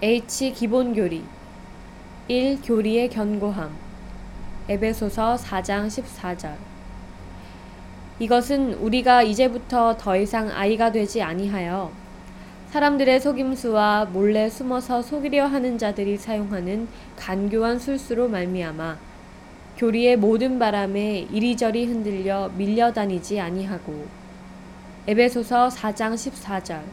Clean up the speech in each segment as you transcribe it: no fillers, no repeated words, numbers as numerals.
H 기본교리 1. 교리의 견고함 에베소서 4장 14절 이것은 우리가 이제부터 더 이상 아이가 되지 아니하여 사람들의 속임수와 몰래 숨어서 속이려 하는 자들이 사용하는 간교한 술수로 말미암아 교리의 모든 바람에 이리저리 흔들려 밀려다니지 아니하고 에베소서 4장 14절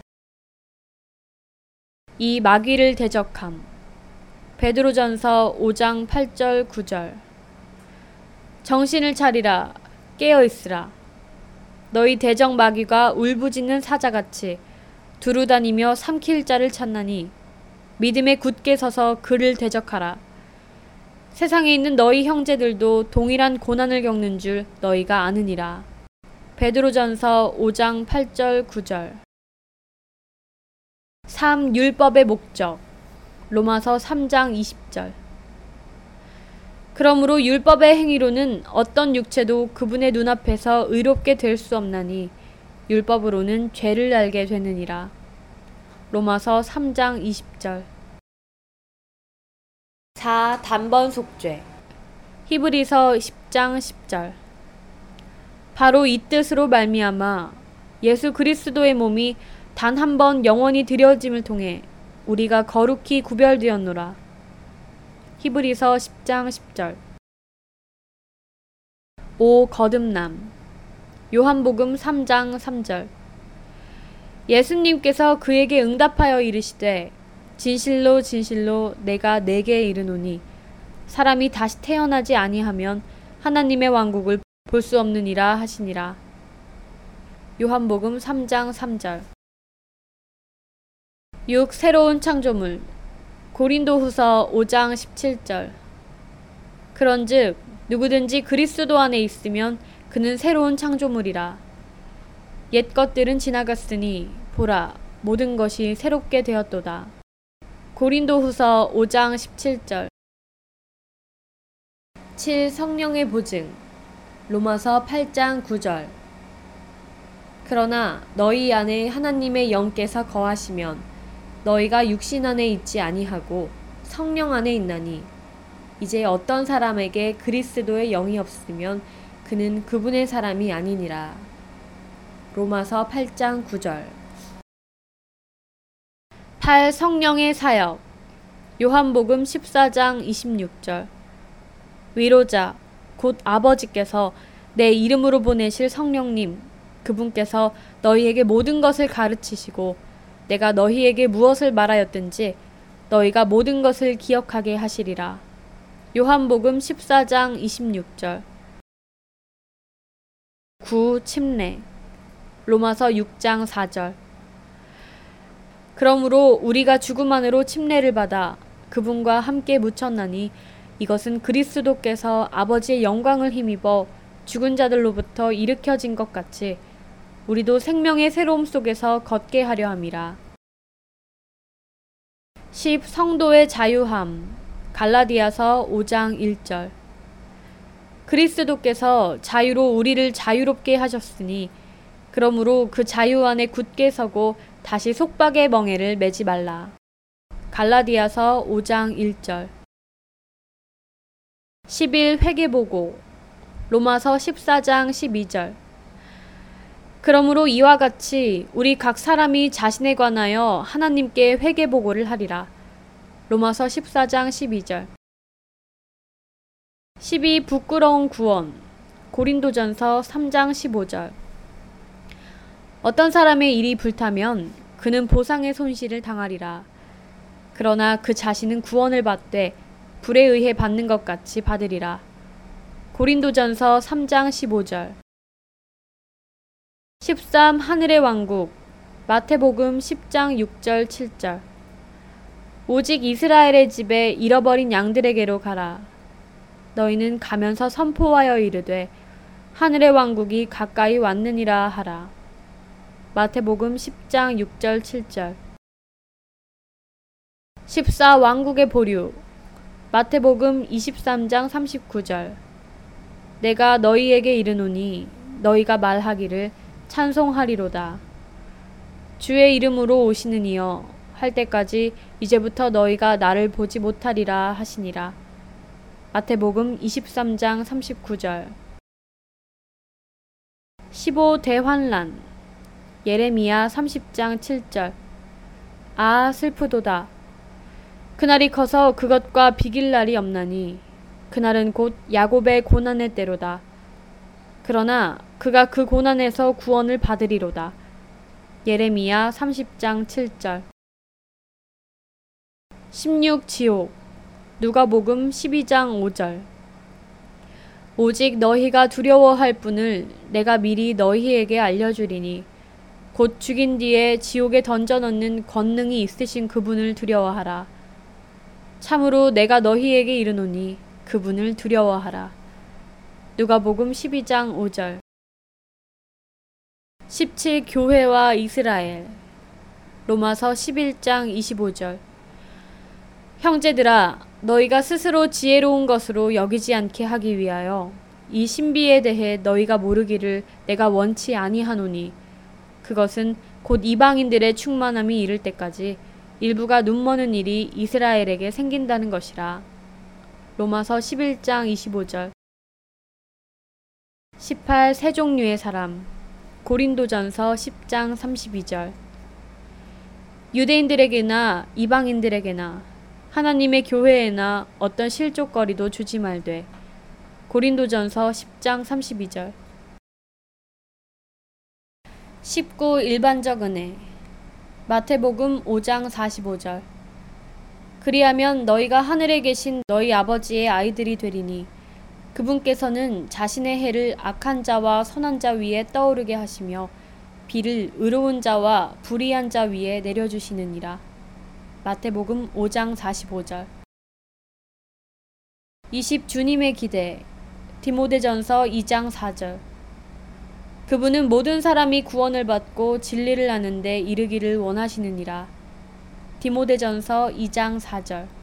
이 마귀를 대적함 베드로전서 5장 8절 9절 정신을 차리라 깨어있으라 너희 대적 마귀가 울부짖는 사자같이 두루다니며 삼킬 자를 찾나니 믿음에 굳게 서서 그를 대적하라 세상에 있는 너희 형제들도 동일한 고난을 겪는 줄 너희가 아느니라 베드로전서 5장 8절 9절 3. 율법의 목적 로마서 3장 20절 그러므로 율법의 행위로는 어떤 육체도 그분의 눈앞에서 의롭게 될 수 없나니 율법으로는 죄를 알게 되느니라. 로마서 3장 20절 4. 단번 속죄 히브리서 10장 10절 바로 이 뜻으로 말미암아 예수 그리스도의 몸이 단 한 번 영원히 드려짐을 통해 우리가 거룩히 구별되었노라. 히브리서 10장 10절 5. 거듭남 요한복음 3장 3절 예수님께서 그에게 응답하여 이르시되 진실로 진실로 내가 네게 이르노니 사람이 다시 태어나지 아니하면 하나님의 왕국을 볼 수 없느니라 하시니라. 요한복음 3장 3절 6. 새로운 창조물 고린도후서 5장 17절 그런즉 누구든지 그리스도 안에 있으면 그는 새로운 창조물이라 옛 것들은 지나갔으니 보라 모든 것이 새롭게 되었도다. 고린도후서 5장 17절 7. 성령의 보증 로마서 8장 9절 그러나 너희 안에 하나님의 영께서 거하시면 너희가 육신 안에 있지 아니하고 성령 안에 있나니 이제 어떤 사람에게 그리스도의 영이 없으면 그는 그분의 사람이 아니니라. 로마서 8장 9절 8. 성령의 사역 요한복음 14장 26절 위로자 곧 아버지께서 내 이름으로 보내실 성령님 그분께서 너희에게 모든 것을 가르치시고 내가 너희에게 무엇을 말하였든지 너희가 모든 것을 기억하게 하시리라. 요한복음 14장 26절 9. 침례 로마서 6장 4절 그러므로 우리가 죽음 안으로 침례를 받아 그분과 함께 묻혔나니 이것은 그리스도께서 아버지의 영광을 힘입어 죽은 자들로부터 일으켜진 것 같이 우리도 생명의 새로움 속에서 걷게 하려 함이라. 10. 성도의 자유함 갈라디아서 5장 1절 그리스도께서 자유로 우리를 자유롭게 하셨으니 그러므로 그 자유 안에 굳게 서고 다시 속박의 멍에를 매지 말라. 갈라디아서 5장 1절 11. 회개보고 로마서 14장 12절 그러므로 이와 같이 우리 각 사람이 자신에 관하여 하나님께 회개보고를 하리라. 로마서 14장 12절 12. 부끄러운 구원 고린도전서 3장 15절 어떤 사람의 일이 불타면 그는 보상의 손실을 당하리라. 그러나 그 자신은 구원을 받되 불에 의해 받는 것 같이 받으리라. 고린도전서 3장 15절 13. 하늘의 왕국 마태복음 10장 6절 7절 오직 이스라엘의 집에 잃어버린 양들에게로 가라. 너희는 가면서 선포하여 이르되 하늘의 왕국이 가까이 왔느니라 하라. 마태복음 10장 6절 7절 14. 왕국의 보류 마태복음 23장 39절 내가 너희에게 이르노니 너희가 말하기를 찬송하리로다. 주의 이름으로 오시는 이여 할 때까지 이제부터 너희가 나를 보지 못하리라 하시니라. 마태복음 23장 39절. 15 대환란. 예레미야 30장 7절. 아 슬프도다. 그날이 커서 그것과 비길 날이 없나니 그날은 곧 야곱의 고난의 때로다. 그러나 그가 그 고난에서 구원을 받으리로다. 예레미야 30장 7절. 16 지옥. 누가복음 12장 5절. 오직 너희가 두려워할 분을 내가 미리 너희에게 알려주리니 곧 죽인 뒤에 지옥에 던져넣는 권능이 있으신 그분을 두려워하라. 참으로 내가 너희에게 이르노니 그분을 두려워하라. 누가복음 12장 5절. 17 교회와 이스라엘. 로마서 11장 25절. 형제들아, 너희가 스스로 지혜로운 것으로 여기지 않게 하기 위하여 이 신비에 대해 너희가 모르기를 내가 원치 아니하노니 그것은 곧 이방인들의 충만함이 이를 때까지 일부가 눈머는 일이 이스라엘에게 생긴다는 것이라. 로마서 11장 25절. 18 세 종류의 사람. 고린도전서 10장 32절. 유대인들에게나 이방인들에게나 하나님의 교회에나 어떤 실족거리도 주지 말되. 고린도전서 10장 32절. 19 일반적 은혜. 마태복음 5장 45절. 그리하면 너희가 하늘에 계신 너희 아버지의 아이들이 되리니 그분께서는 자신의 해를 악한 자와 선한 자 위에 떠오르게 하시며 비를 의로운 자와 불의한 자 위에 내려주시느니라. 마태복음 5장 45절. 20 주님의 기대. 디모데전서 2장 4절. 그분은 모든 사람이 구원을 받고 진리를 아는 데 이르기를 원하시느니라. 디모데전서 2장 4절.